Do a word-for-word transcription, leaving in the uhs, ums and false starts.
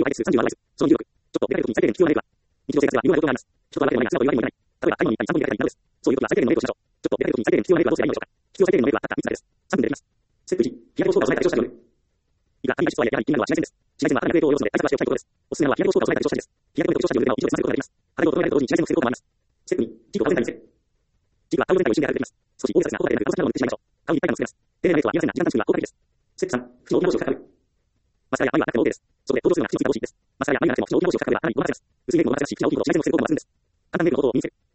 倍数さんじゅうは倍数。その入力。ちょっと出かけるときに最低限必要なレベルは。日常生活では言わないことがあります。人とは分けてもいいが、違うと言われてもいけない。例えば、買い物に行ったりさんぷんで出かけたりなどです。そういう時は最低限のレベルとしましょう。ちょっと出かけるときに最低限必要なレベルはどうすればいいのでしょうか。必要最低限のレベルはたったみっつだけです。さんぷんでできます。ステップいち、日焼け防止効果を備えた化粧下地を塗る。いくら紙が質素はいえ、やはり気になるのは紫外線です。紫外線は肌に悪影響を及ぼすので対策はしておきたいことです。おすすめなのは日焼け防止効果を備えた化粧下地です。日焼け止めと化粧下地を塗れば以上で済ませることができます。肌色を整えると同時に紫外線を防ぐ効果もあります。ステップに、チークを顔全体につける。チークは顔色全体を一瞬でやられています。少し大げさですが、効果でなく顔の肌を塗ってしまいましょう。顔にいっぱいのつけます。丁寧なメイクは見やすいな時間短縮が効果的です。ステップさん、口の大きな文字を書く。マスカラや眉はなくても OK です。そこで登場するのが口の小さな帽子です。マスカラや眉がなくても口の大きな帽子を書くよりは肌に上回らせます。薄いメイクを上回らせますし、口が大きいほど紫外線の防ぐ効果も抜群です。簡単メイクのことを身につける。